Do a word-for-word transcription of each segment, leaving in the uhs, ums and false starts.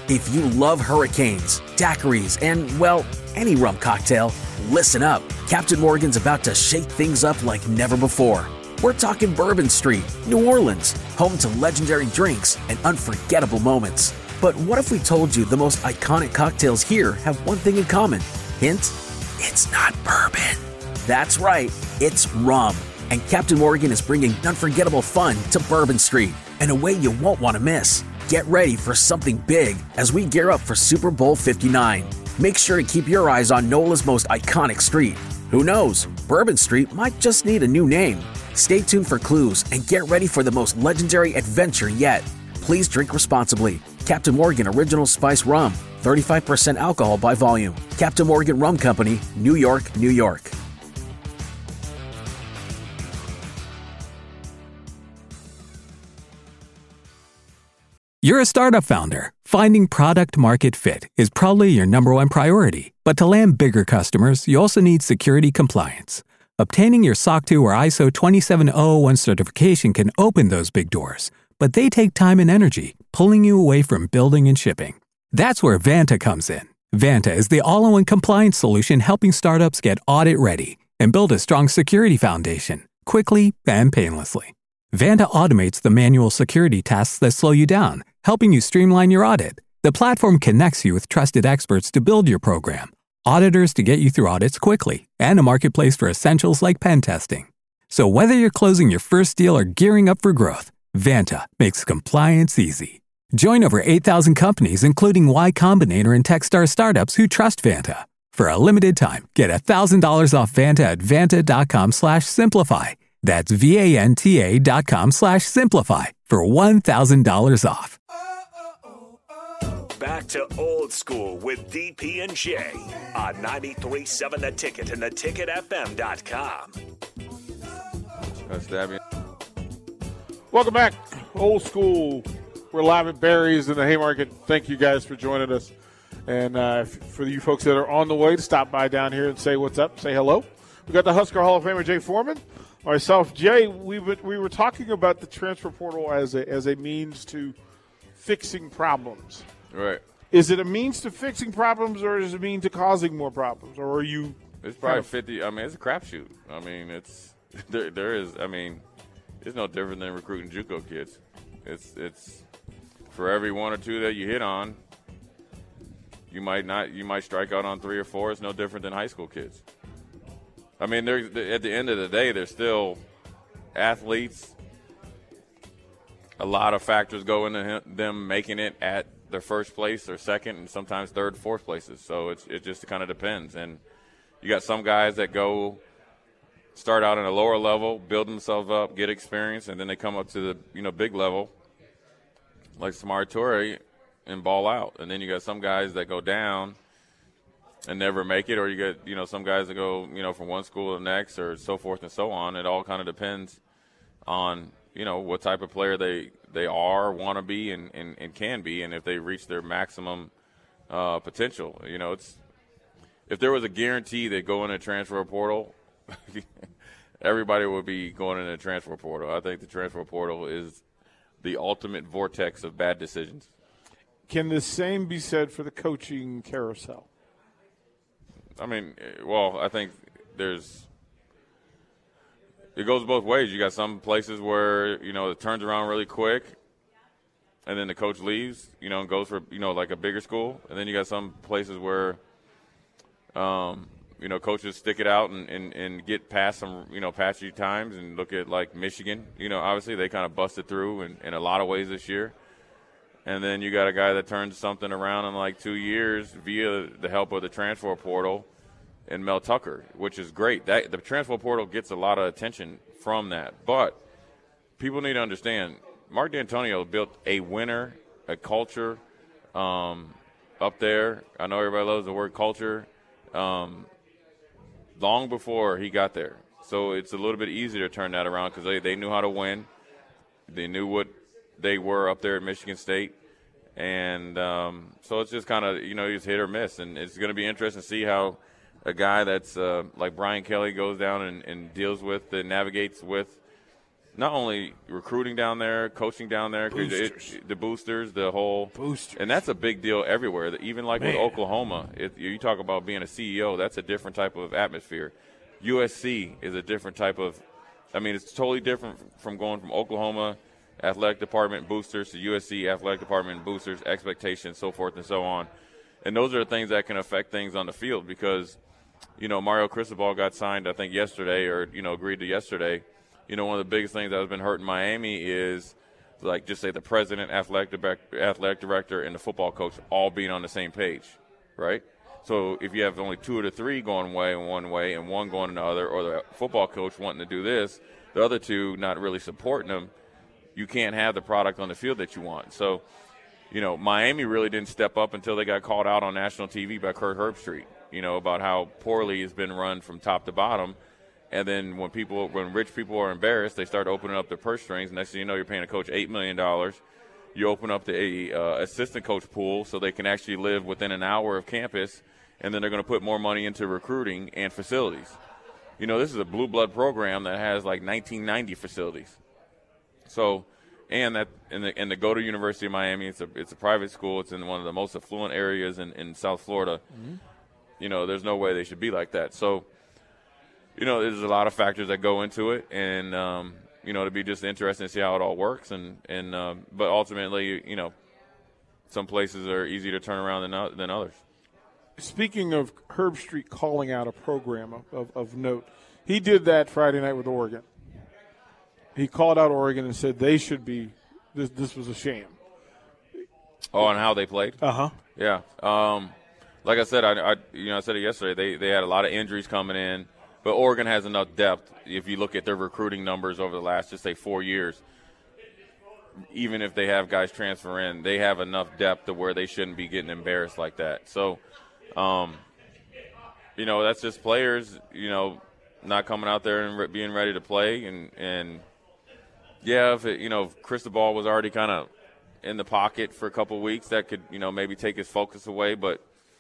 If you love hurricanes, daiquiris, and, well, any rum cocktail, listen up. Captain Morgan's about to shake things up like never before. We're talking Bourbon Street, New Orleans, home to legendary drinks and unforgettable moments. But what if we told you the most iconic cocktails here have one thing in common? Hint, it's not bourbon. That's right, it's rum. And Captain Morgan is bringing unforgettable fun to Bourbon Street in a way you won't want to miss. Get ready for something big as we gear up for Super Bowl fifty-nine. Make sure to keep your eyes on NOLA's most iconic street. Who knows, Bourbon Street might just need a new name. Stay tuned for clues and get ready for the most legendary adventure yet. Please drink responsibly. Captain Morgan Original Spice Rum, thirty-five percent alcohol by volume. Captain Morgan Rum Company, New York, New York. You're a startup founder. Finding product market fit is probably your number one priority. But to land bigger customers, you also need security compliance. Obtaining your S O C two or I S O twenty-seven thousand one certification can open those big doors, but they take time and energy, pulling you away from building and shipping. That's where Vanta comes in. Vanta is the all-in-one compliance solution helping startups get audit-ready and build a strong security foundation, quickly and painlessly. Vanta automates the manual security tasks that slow you down, helping you streamline your audit. The platform connects you with trusted experts to build your program, auditors to get you through audits quickly, and a marketplace for essentials like pen testing. So whether you're closing your first deal or gearing up for growth, Vanta makes compliance easy. Join over eight thousand companies, including Y Combinator and Techstar startups who trust Vanta. For a limited time, get one thousand dollars off Vanta at vanta.com slash simplify. That's V-A-N-T-A dot com slash simplify for one thousand dollars off. Back to Old School with D P and J on ninety-three point seven The Ticket and the ticket f m dot com. That's Dabby. Welcome back. Old School. We're live at Barry's in the Haymarket. Thank you guys for joining us. And uh, for you folks that are on the way to stop by down here and say what's up, say hello. We got the Husker Hall of Famer Jay Foreman. Myself, Jay, we we were talking about the transfer portal as a as a means to fixing problems. Right. Is it a means to fixing problems, or is it a means to causing more problems, or are you? It's probably fifty. I mean, it's a crapshoot. I mean, it's there. There is. I mean, it's no different than recruiting JUCO kids. It's it's for every one or two that you hit on, you might not. You might strike out on three or four. It's no different than high school kids. I mean, they're, they're, at the end of the day, they're still athletes. A lot of factors go into him, them making it at their first place or second and sometimes third, fourth places. So it's, it just kind of depends. And you got some guys that go start out in a lower level, build themselves up, get experience, and then they come up to the you know big level like Samari Toure and ball out. And then you got some guys that go down and never make it, or you get, you know, some guys that go, you know, from one school to the next or so forth and so on. It all kind of depends on, you know, what type of player they, they are, want to be, and, and, and can be, and if they reach their maximum uh, potential. You know, it's if there was a guarantee that go in a transfer portal, everybody would be going in a transfer portal. I think the transfer portal is the ultimate vortex of bad decisions. Can the same be said for the coaching carousel? I mean, well, I think there's – it goes both ways. You got some places where, you know, it turns around really quick and then the coach leaves, you know, and goes for, you know, like a bigger school. And then you got some places where, um, you know, coaches stick it out and, and, and get past some, you know, patchy times, and look at, like, Michigan. You know, obviously they kind of busted through in, in a lot of ways this year. And then you got a guy that turns something around in like two years via the help of the transfer portal and Mel Tucker, which is great. That the transfer portal gets a lot of attention from that. But people need to understand, Mark D'Antonio built a winner, a culture um, up there. I know everybody loves the word culture. Um, long before he got there. So it's a little bit easier to turn that around because they, they knew how to win. They knew what they were up there at Michigan State. And um, so it's just kind of, you know, just hit or miss. And it's going to be interesting to see how a guy that's uh, like Brian Kelly goes down and, and deals with and navigates with not only recruiting down there, coaching down there, boosters. It, the boosters, the whole boosters, and that's a big deal everywhere. Even like Man. with Oklahoma, it, you talk about being a C E O, that's a different type of atmosphere. U S C is a different type of. I mean, it's totally different from going from Oklahoma athletic department boosters to U S C athletic department boosters, expectations, so forth and so on. And those are the things that can affect things on the field because, you know, Mario Cristobal got signed, I think, yesterday or, you know, agreed to yesterday. You know, one of the biggest things that has been hurting Miami is, like, just say the president, athletic, di- athletic director, and the football coach all being on the same page, right? So if you have only two of the three going way and one way and one going the other, or the football coach wanting to do this, the other two not really supporting them, you can't have the product on the field that you want. So, you know, Miami really didn't step up until they got called out on national T V by Kurt Herbstreit, you know, about how poorly it's been run from top to bottom. And then when people, when rich people are embarrassed, they start opening up their purse strings. Next thing you know, you're paying a coach eight million dollars. You open up the uh, assistant coach pool so they can actually live within an hour of campus, and then they're going to put more money into recruiting and facilities. You know, this is a blue blood program that has like nineteen ninety facilities. So, and that, and the, and the go to University of Miami, it's a it's a private school. It's in one of the most affluent areas in, in South Florida. Mm-hmm. You know, there's no way they should be like that. So, you know, there's a lot of factors that go into it, and um, you know, it'll be just interesting to see how it all works. And and um, but ultimately, you know, some places are easier to turn around than than others. Speaking of Herbstreit calling out a program of, of, of note, he did that Friday night with Oregon. He called out Oregon and said they should be. This this was a sham. Oh, and how they played. Uh huh. Yeah. Um, like I said, I, I you know I said it yesterday. They they had a lot of injuries coming in. But Oregon has enough depth. If you look at their recruiting numbers over the last, just say, four years, even if they have guys transfer in, they have enough depth to where they shouldn't be getting embarrassed like that. So, um, you know, that's just players, you know, not coming out there and re- being ready to play. And, and yeah, if it, you know, if Cristobal was already kind of in the pocket for a couple of weeks, that could, you know, maybe take his focus away. But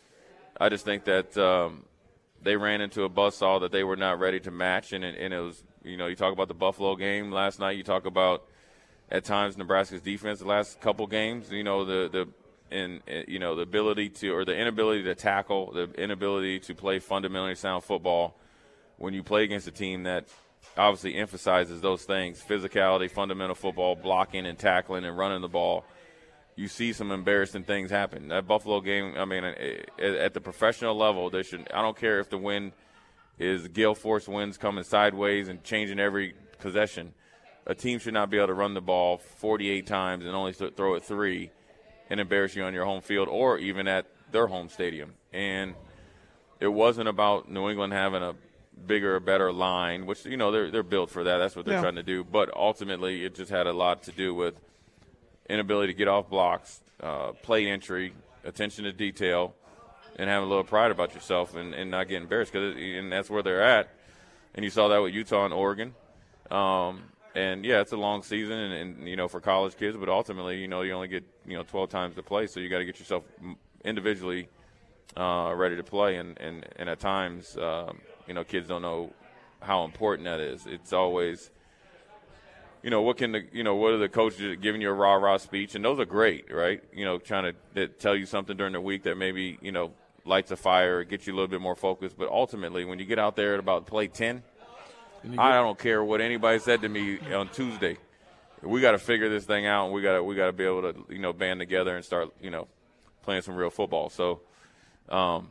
I just think that um, – they ran into a buzzsaw that they were not ready to match, and it, and it was, you know, you talk about the Buffalo game last night. You talk about at times Nebraska's defense the last couple games. You know the the and you know the ability to or the inability to tackle, the inability to play fundamentally sound football when you play against a team that obviously emphasizes those things: physicality, fundamental football, blocking and tackling and running the ball. You see some embarrassing things happen. That Buffalo game, I mean, at the professional level, they should. I don't care if the wind is gale force winds coming sideways and changing every possession. A team should not be able to run the ball forty-eight times and only throw it three and embarrass you on your home field or even at their home stadium. And it wasn't about New England having a bigger, better line, which, you know, they're, they're built for that. That's what they're yeah. trying to do. But ultimately, it just had a lot to do with inability to get off blocks, uh, play entry, attention to detail, and having a little pride about yourself and, and not getting embarrassed. Cause it, and that's where they're at. And you saw that with Utah and Oregon. Um, and, yeah, it's a long season, and, and, you know, for college kids. But ultimately, you know, you only get, you know, twelve times to play. So you got to get yourself individually uh, ready to play. And, and, and at times, um, you know, kids don't know how important that is. It's always – you know, what can the, you know, what are the coaches giving you a rah-rah speech? And those are great, right? You know, trying to tell you something during the week that maybe, you know, lights a fire or gets you a little bit more focused. But ultimately, when you get out there at about play ten, I don't care what anybody said to me on Tuesday. We got to figure this thing out, and we got to we got to be able to, you know, band together and start, you know, playing some real football. So, um,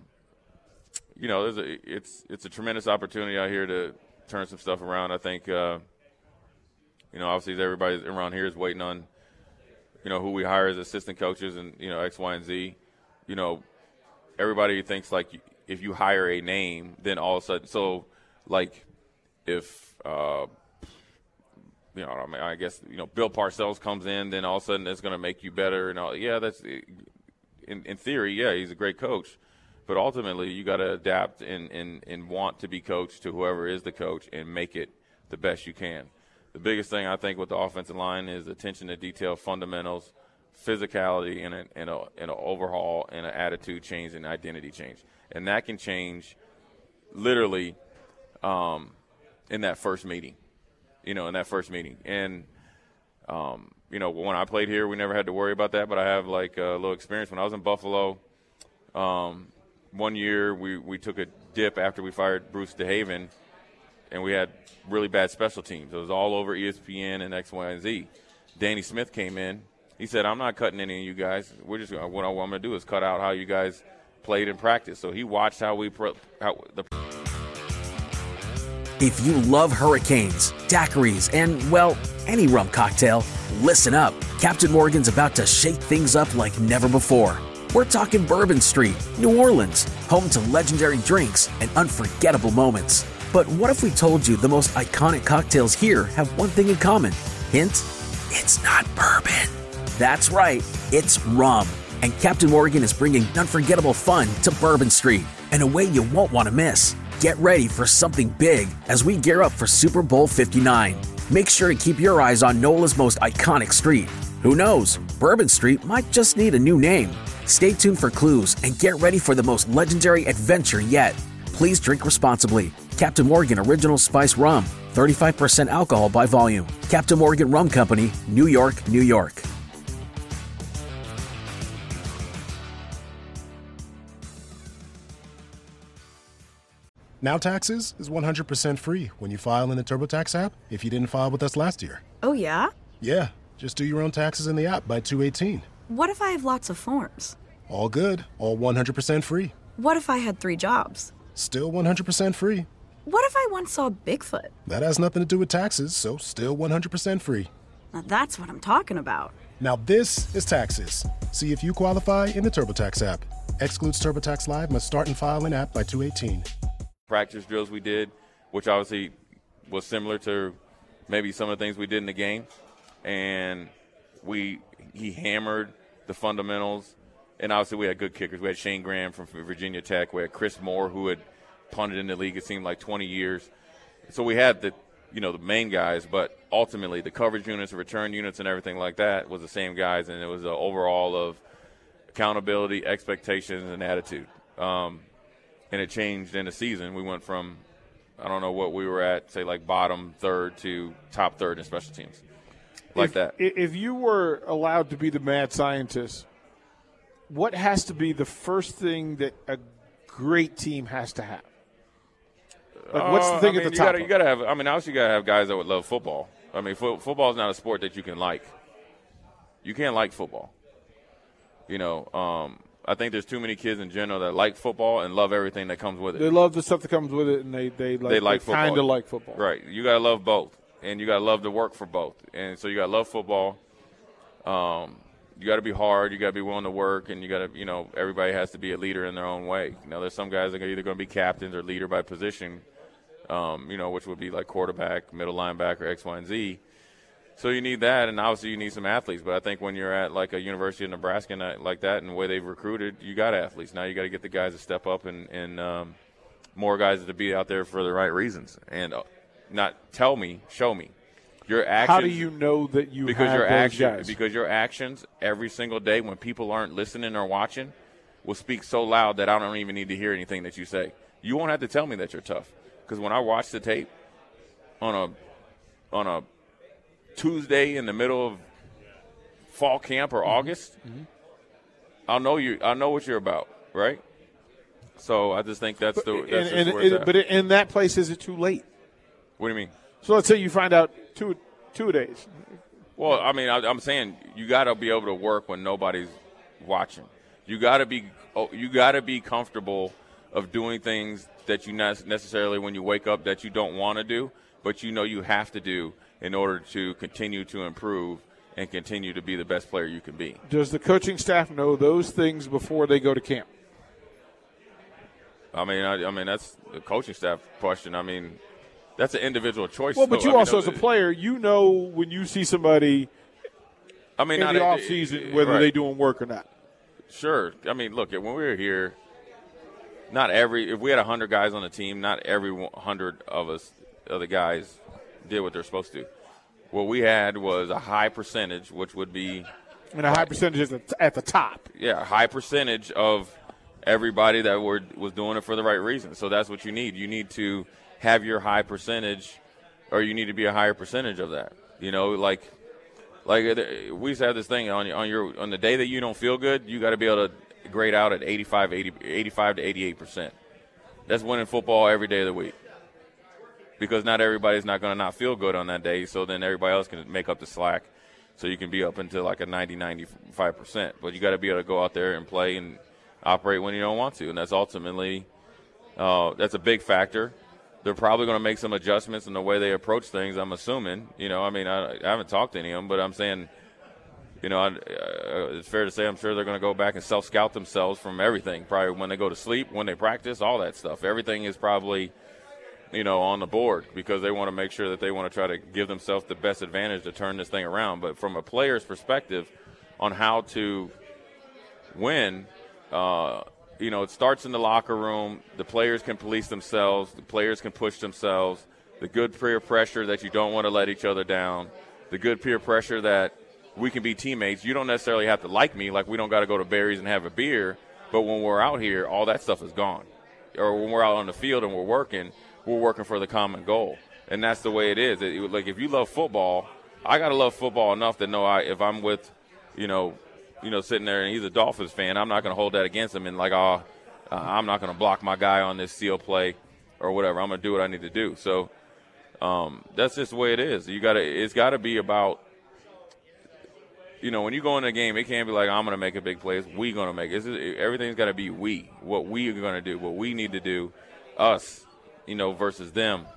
you know, there's a, it's it's a tremendous opportunity out here to turn some stuff around. I think, uh, you know, obviously everybody around here is waiting on, you know, who we hire as assistant coaches and, you know, X, Y, and Z. You know, everybody thinks, like, if you hire a name, then all of a sudden – so, like, if, uh, you know, I mean, I guess, you know, Bill Parcells comes in, then all of a sudden it's going to make you better and all. Yeah, that's – in in theory, yeah, he's a great coach. But ultimately, you got to adapt and, and, and want to be coached to whoever is the coach and make it the best you can. The biggest thing I think with the offensive line is attention to detail, fundamentals, physicality, and an and a, and a overhaul and an attitude change and identity change. And that can change literally um, in that first meeting. you know, in that first meeting. And, um, you know, when I played here, we never had to worry about that, but I have, like, a little experience. When I was in Buffalo, um, one year we, we took a dip after we fired Bruce DeHaven, and we had really bad special teams. It was all over E S P N and X, Y, and Z. Danny Smith came in. He said, I'm not cutting any of you guys. We're just what I'm going to do is cut out how you guys played in practice. So he watched how we pro, how the. If you love hurricanes, daiquiris, and, well, any rum cocktail, listen up. Captain Morgan's about to shake things up like never before. We're talking Bourbon Street, New Orleans, home to legendary drinks and unforgettable moments. But what if we told you the most iconic cocktails here have one thing in common? Hint, it's not bourbon. That's right, it's rum. And Captain Morgan is bringing unforgettable fun to Bourbon Street in a way you won't want to miss. Get ready for something big as we gear up for Super Bowl fifty-nine. Make sure to keep your eyes on NOLA's most iconic street. Who knows, Bourbon Street might just need a new name. Stay tuned for clues and get ready for the most legendary adventure yet. Please drink responsibly. Captain Morgan Original Spice Rum, thirty-five percent alcohol by volume. Captain Morgan Rum Company, New York, New York. Now Taxes is one hundred percent free when you file in the TurboTax app if you didn't file with us last year. Oh, yeah? Yeah, just do your own taxes in the app by two eighteen. What if I have lots of forms? All good, all one hundred percent free. What if I had three jobs? Still one hundred percent free. What if I once saw Bigfoot? That has nothing to do with taxes, so still one hundred percent free. Now that's what I'm talking about. Now this is taxes. See if you qualify in the TurboTax app. Excludes TurboTax Live, must start and file in app by two eighteen. Practice drills we did, which obviously was similar to maybe some of the things we did in the game. And we he hammered the fundamentals. And obviously we had good kickers. We had Shane Graham from Virginia Tech. We had Chris Moore, who had punted in the league, it seemed like twenty years. So we had the, you know, the main guys, but ultimately the coverage units, the return units, and everything like that was the same guys, and it was an overall of accountability, expectations, and attitude. Um, and it changed in the season. We went from, I don't know what we were at, say like bottom third to top third in special teams, like if, that. If you were allowed to be the mad scientist, what has to be the first thing that a great team has to have? Like, what's the thing uh, I mean, at the you top? Gotta, you got to have. I mean, obviously, you got to have guys that would love football. I mean, fo- football is not a sport that you can like. You can't like football. You know, um, I think there's too many kids in general that like football and love everything that comes with it. They love the stuff that comes with it, and they they like, they like they football. kind of like football. Right. You got to love both, and you got to love to work for both. And so you got to love football. Um, you got to be hard. You got to be willing to work, and you got to, you know, everybody has to be a leader in their own way. You know, there's some guys that are either going to be captains or leader by position. Um, you know, which would be like quarterback, middle linebacker, X, Y, and Z. So you need that, and obviously you need some athletes. But I think when you're at like a University of Nebraska and like that, and the way they've recruited, you got athletes. Now you got to get the guys to step up and, and um, more guys to be out there for the right reasons, and uh, not tell me, show me. Your actions. How do you know that you because have your those action, guys? Because your actions every single day when people aren't listening or watching will speak so loud that I don't even need to hear anything that you say. You won't have to tell me that you're tough. Because when I watch the tape on a on a Tuesday in the middle of fall camp or mm-hmm. August, mm-hmm. I'll know you. I know what you're about, right? So I just think that's but, the. That's and, and, where it's it, at. but in that place, is it too late? What do you mean? So let's say you find out two two days. Well, I mean, I, I'm saying you got to be able to work when nobody's watching. You got to be. You got to be comfortable of doing things that you not necessarily when you wake up that you don't want to do, but you know you have to do in order to continue to improve and continue to be the best player you can be. Does the coaching staff know those things before they go to camp? I mean, I, I mean that's the coaching staff question. I mean, that's an individual choice. Well, but though. you I also, mean, as a player, you know when you see somebody I mean, in not the a, off season whether right. they're doing work or not. Sure. I mean, look, when we were here, not every – if we had one hundred guys on the team, not every one hundred of us, of the guys, did what they're supposed to. What we had was a high percentage, which would be – And a high percentage is at the top. Yeah, a high percentage of everybody that were was doing it for the right reason. So that's what you need. You need to have your high percentage – or you need to be a higher percentage of that. You know, like like we used to have this thing on on your on the day that you don't feel good, you got to be able to grade out at eighty-five, eighty, eighty-five to eighty-eight percent. That's winning football every day of the week. Because not everybody's not going to not feel good on that day, so then everybody else can make up the slack. So you can be up into like a ninety, ninety-five percent. But you got to be able to go out there and play and operate when you don't want to. And that's ultimately uh, – that's a big factor. They're probably going to make some adjustments in the way they approach things, I'm assuming. You know, I mean, I, I haven't talked to any of them, but I'm saying, you know, I, uh, it's fair to say I'm sure they're going to go back and self-scout themselves from everything, probably when they go to sleep, when they practice, all that stuff. Everything is probably – you know, on the board because they want to make sure that they want to try to give themselves the best advantage to turn this thing around. But from a player's perspective on how to win, uh, you know, it starts in the locker room. The players can police themselves. The players can push themselves. The good peer pressure that you don't want to let each other down. The good peer pressure that we can be teammates. You don't necessarily have to like me, like we don't got to go to Barry's and have a beer. But when we're out here, all that stuff is gone. Or when we're out on the field and we're working, we're working for the common goal. And that's the way it is. It, like, if you love football, I got to love football enough to know I, if I'm with, you know, you know, sitting there and he's a Dolphins fan, I'm not going to hold that against him and, like, oh, uh, I'm not going to block my guy on this seal play or whatever. I'm going to do what I need to do. So um, that's just the way it is. You got to. It's got to be about, you know, when you go in a game, it can't be like, I'm going to make a big play. It's we going to make it. It's, everything's got to be we, what we are going to do, what we need to do, us. You know, versus them.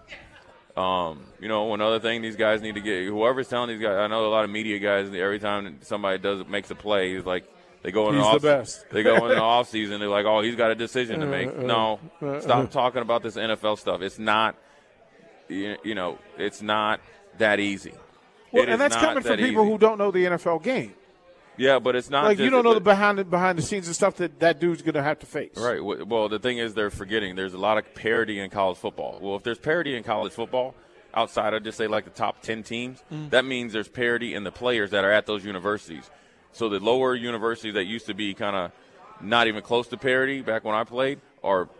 Um, you know, another thing these guys need to get, whoever's telling these guys, I know a lot of media guys, every time somebody does makes a play, it's like they go in he's the off, the best. They go in the off season, they're like, oh, he's got a decision to make. No, stop talking about this N F L stuff. It's not, you, you know, it's not that easy. Well, it and that's coming from people easy. who don't know the N F L game. Yeah, but it's not like just, you don't know the behind the behind the scenes and stuff that that dude's going to have to face. Right. Well, the thing is, they're forgetting there's a lot of parity in college football. Well, if there's parity in college football outside of just say like the top ten teams, mm. that means there's parity in the players that are at those universities. So the lower universities that used to be kind of not even close to parity back when I played are,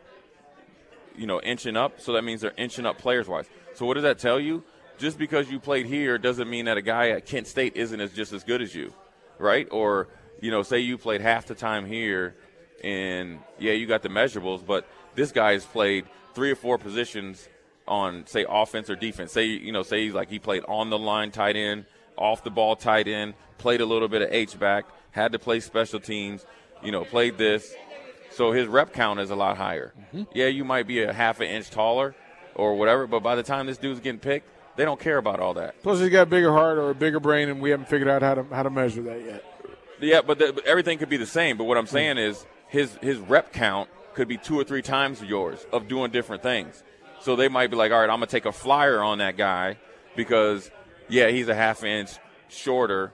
you know, inching up. So that means they're inching up players wise. So what does that tell you? Just because you played here doesn't mean that a guy at Kent State isn't as just as good as you. Right? Or, you know, say you played half the time here and, yeah, you got the measurables, but this guy has played three or four positions on, say, offense or defense. Say, you know, say he's like he played on the line tight end, off the ball tight end, played a little bit of H-back, had to play special teams, you know, played this. So his rep count is a lot higher. Mm-hmm. Yeah, you might be a half an inch taller or whatever, but by the time this dude's getting picked, they don't care about all that. Plus, he's got a bigger heart or a bigger brain, and we haven't figured out how to how to measure that yet. Yeah, but, the, but everything could be the same. But what I'm saying is his his rep count could be two or three times yours of doing different things. So they might be like, all right, I'm going to take a flyer on that guy because, yeah, he's a half inch shorter,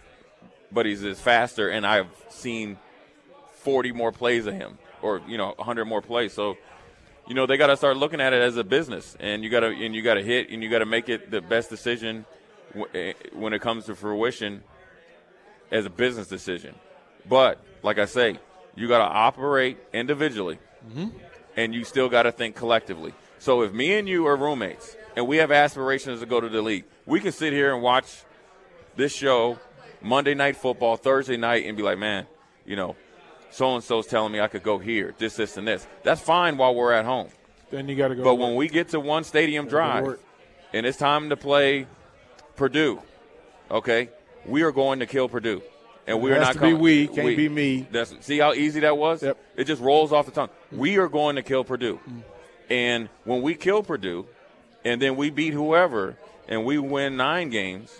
but he's just faster, and I've seen forty more plays of him or, you know, one hundred more plays. So, you know, they got to start looking at it as a business, and you got to and you got to hit and you got to make it the best decision w- when it comes to fruition as a business decision. But like I say, you got to operate individually, mm-hmm. and you still got to think collectively. So if me and you are roommates and we have aspirations to go to the league, we can sit here and watch this show Monday Night Football, Thursday night, and be like, man, you know, so-and-so's telling me I could go here, this, this, and this. That's fine while we're at home. Then you got to go. But when we get to one stadium drive and it's time to play Purdue, okay, we are going to kill Purdue. And we it are has not to coming. be we, can't we. be me. That's, see how easy that was? Yep. It just rolls off the tongue. We are going to kill Purdue. Mm. And when we kill Purdue and then we beat whoever and we win nine games,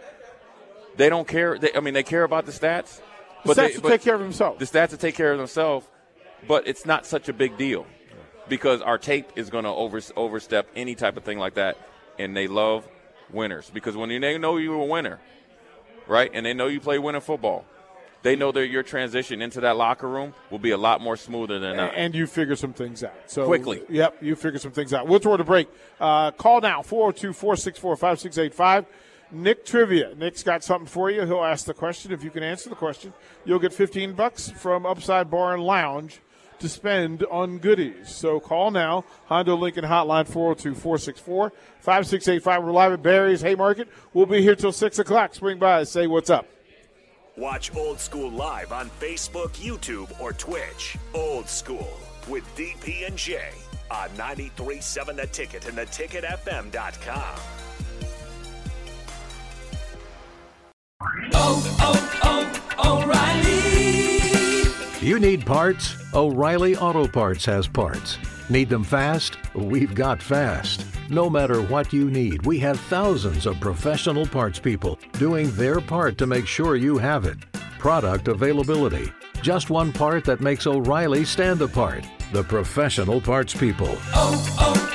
they don't care. They, I mean, they care about the stats. The but stats they, will but take care of themselves. The stats will take care of themselves, but it's not such a big deal because our tape is going to over, overstep any type of thing like that, and they love winners because when they know you're a winner, right, and they know you play winning football, they know that your transition into that locker room will be a lot more smoother than that. And you figure some things out. So quickly. Yep, you figure some things out. We'll throw the break. Uh, call now, four oh two, four six four, five six eight five. Nick Trivia. Nick's got something for you. He'll ask the question. If you can answer the question, you'll get fifteen bucks from Upside Bar and Lounge to spend on goodies. So call now. Honda Lincoln Hotline four oh two, four six four, five six eight five. We're live at Barry's Haymarket. We'll be here till six o'clock. Swing by and say what's up. Watch Old School live on Facebook, YouTube, or Twitch. Old School with D P and J on ninety-three point seven The Ticket and the ticket f m dot com. Oh, oh, oh, O'Reilly! You need parts? O'Reilly Auto Parts has parts. Need them fast? We've got fast. No matter what you need, we have thousands of professional parts people doing their part to make sure you have it. Product availability. Just one part that makes O'Reilly stand apart. The professional parts people. Oh, oh,